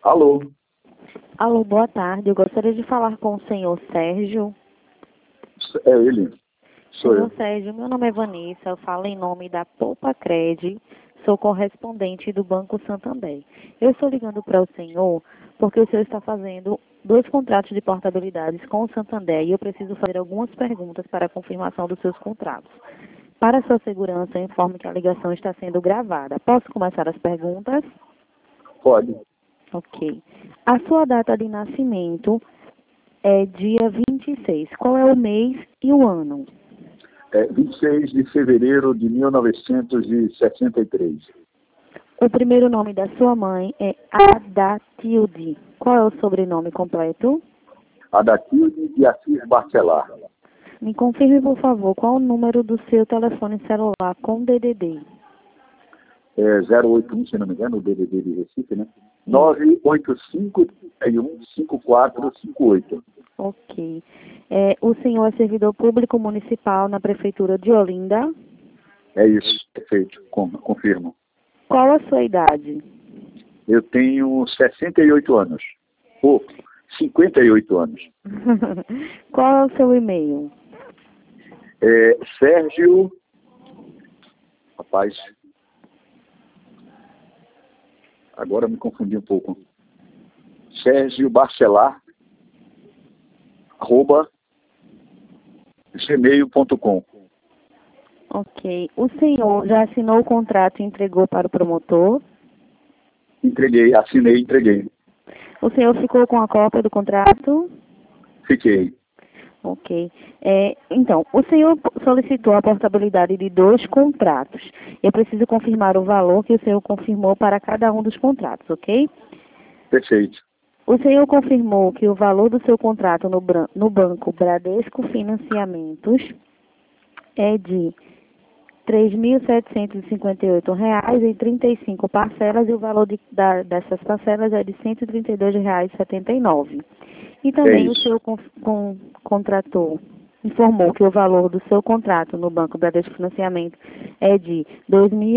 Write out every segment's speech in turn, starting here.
Alô? Alô, boa tarde. Eu gostaria de falar com o senhor Sérgio. É ele. Sou Senhor eu. Sérgio, meu nome é Vanessa, eu falo em nome da Poupa-Cred, sou correspondente do Banco Santander. Eu estou ligando para o senhor porque o senhor está fazendo 2 contratos de portabilidades com o Santander e eu preciso fazer algumas perguntas para a confirmação dos seus contratos. Para sua segurança, eu informo que a ligação está sendo gravada. Posso começar as perguntas? Pode. Ok. A sua data de nascimento é dia 26. Qual é o mês e o ano? 26 de fevereiro de 1963. O primeiro nome da sua mãe é Adatilde. Qual é o sobrenome completo? Adatilde de Assis Barcelar. Me confirme, por favor, qual o número do seu telefone celular com DDD. 081, se não me engano, o DDD de Recife, né? 985-5458. Ok. O senhor é servidor público municipal na Prefeitura de Olinda. É isso, perfeito, confirmo. Qual a sua idade? Eu tenho 68 anos. Ou 58 anos. Qual é o seu e-mail? Sérgio... Rapaz... Agora me confundi um pouco. Sérgio Barcelar, @gmail.com. Ok. O senhor já assinou o contrato e entregou para o promotor? Entreguei, assinei e entreguei. O senhor ficou com a cópia do contrato? Fiquei. Ok. Então, o senhor solicitou a portabilidade de 2 contratos. Eu preciso confirmar o valor que o senhor confirmou para cada um dos contratos, ok? Perfeito. O senhor confirmou que o valor do seu contrato no Banco Bradesco Financiamentos é de R$ 3.758 em 35 parcelas e o valor dessas parcelas é de R$ 132,79. E também o senhor informou que o valor do seu contrato no Banco Bradesco Financiamento é de R$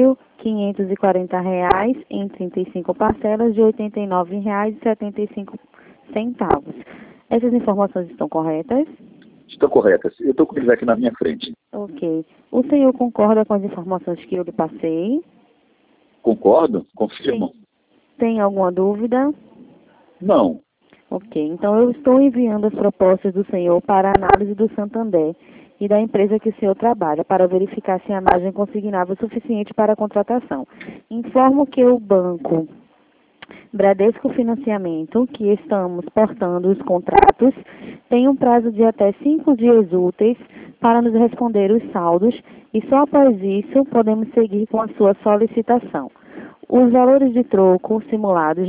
2.540 em 35 parcelas de R$ 89,75. Essas informações estão corretas? Estão corretas. Eu estou com eles aqui na minha frente. Ok. O senhor concorda com as informações que eu lhe passei? Concordo? Confirmo? Tem alguma dúvida? Não. Ok. Então, eu estou enviando as propostas do senhor para a análise do Santander e da empresa que o senhor trabalha para verificar se a margem consignável é suficiente para a contratação. Informo que o banco Bradesco Financiamento, que estamos portando os contratos, tem um prazo de até 5 dias úteis para nos responder os saldos e só após isso podemos seguir com a sua solicitação. Os valores de troco simulados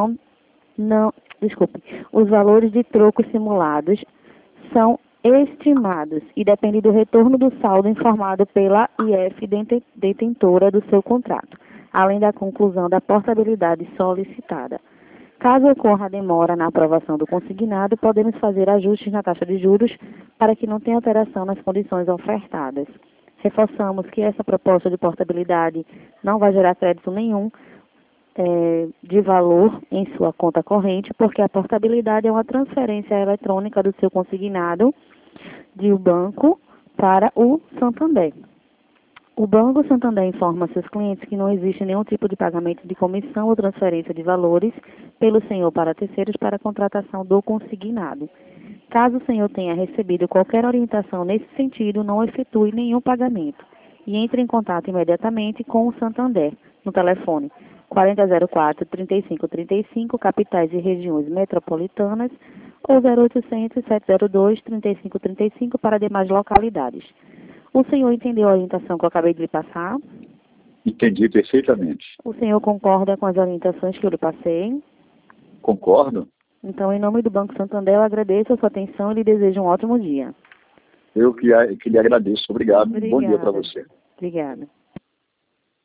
os valores de troco simulados são estimados e dependem do retorno do saldo informado pela IF detentora do seu contrato, além da conclusão da portabilidade solicitada. Caso ocorra a demora na aprovação do consignado, podemos fazer ajustes na taxa de juros para que não tenha alteração nas condições ofertadas. Reforçamos que essa proposta de portabilidade não vai gerar crédito nenhum de valor em sua conta corrente, porque a portabilidade é uma transferência eletrônica do seu consignado de um banco para o Santander. O Banco Santander informa seus clientes que não existe nenhum tipo de pagamento de comissão ou transferência de valores pelo senhor para terceiros para a contratação do consignado. Caso o senhor tenha recebido qualquer orientação nesse sentido, não efetue nenhum pagamento e entre em contato imediatamente com o Santander no telefone 4004-3535, capitais e regiões metropolitanas, ou 0800-702-3535 para demais localidades. O senhor entendeu a orientação que eu acabei de lhe passar? Entendi perfeitamente. O senhor concorda com as orientações que eu lhe passei? Concordo. Então, em nome do Banco Santander, eu agradeço a sua atenção e lhe desejo um ótimo dia. Eu que lhe agradeço. Obrigado. Obrigada. Bom dia para você. Obrigada.